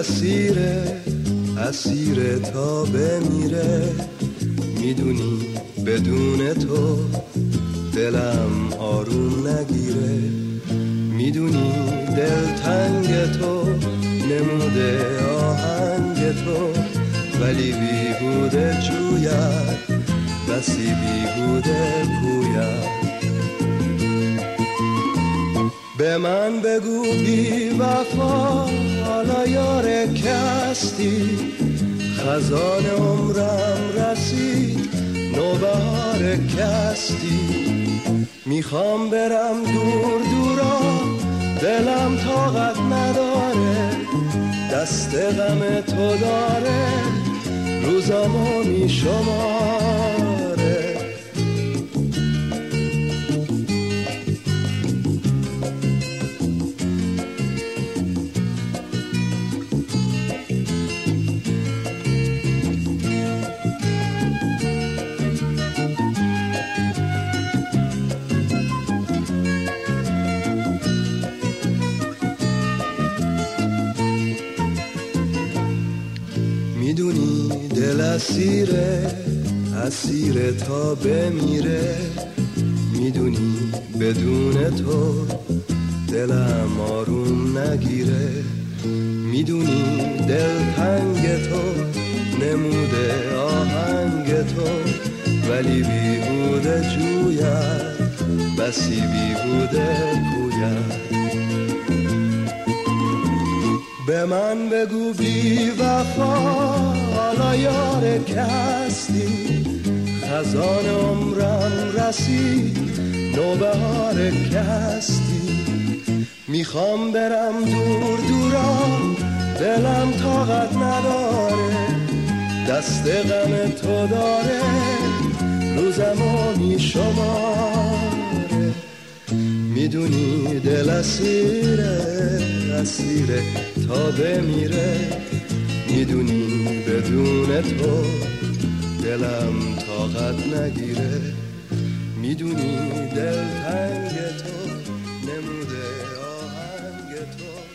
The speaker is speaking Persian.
اسیر تا بمیره، میدونی بدون تو دلم آروم نگیره، میدونی دلتنگ تو نموده آهنگ تو، ولی بیهوده جوید بسی بیهوده پوید. به من بگو بی وفا حالا یار کستی، خزان عمرم رسید نوبهار کستی، میخوام برم دور دورا دلم طاقت نداره، دست غم تو داره روزامو میشماره. میدونی دل اسیر تا بمیره، میدونی بدون تو دلم آروم نگیره، میدونی دلتنگ تو نموده آهنگ تو، ولی بیهوده جوید بسی بیهوده پوید. به من بگو بی وفا حالا یار کستی، خزان عمرم رسید نوبهار کستی، میخوام برم دور دورا دلم طاقت نداره، دست غم تو داره روزمو میشماره. میدونی دل اسیره تا بمیره، میدونی بدون تو دلم طاقت نگیره، میدونی دلتنگ تو نموده آهنگ تو،